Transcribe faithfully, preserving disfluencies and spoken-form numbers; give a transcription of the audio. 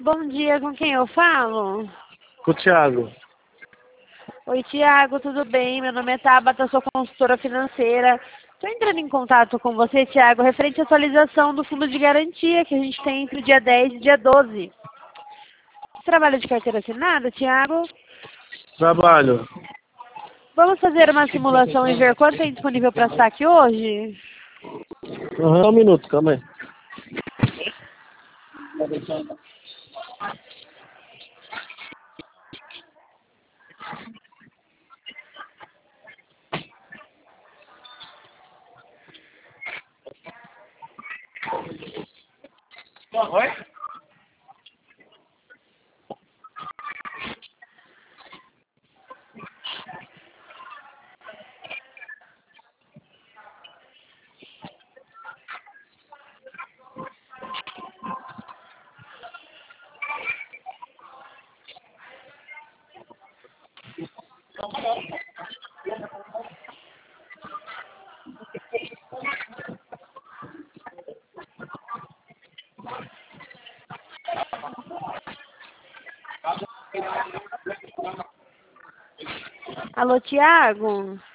Bom dia, com quem eu falo? Com o Thiago. Oi, Tiago, tudo bem? Meu nome é Tabata, sou consultora financeira. Estou entrando em contato com você, Tiago, referente à atualização do fundo de garantia que a gente tem entre o dia dez e o dia doze. Você trabalha de carteira assinada, Tiago? Trabalho. Vamos fazer uma simulação e ver quanto tem disponível para saque hoje? Uhum, só um minuto, calma aí. Oi? Alô, Tiago?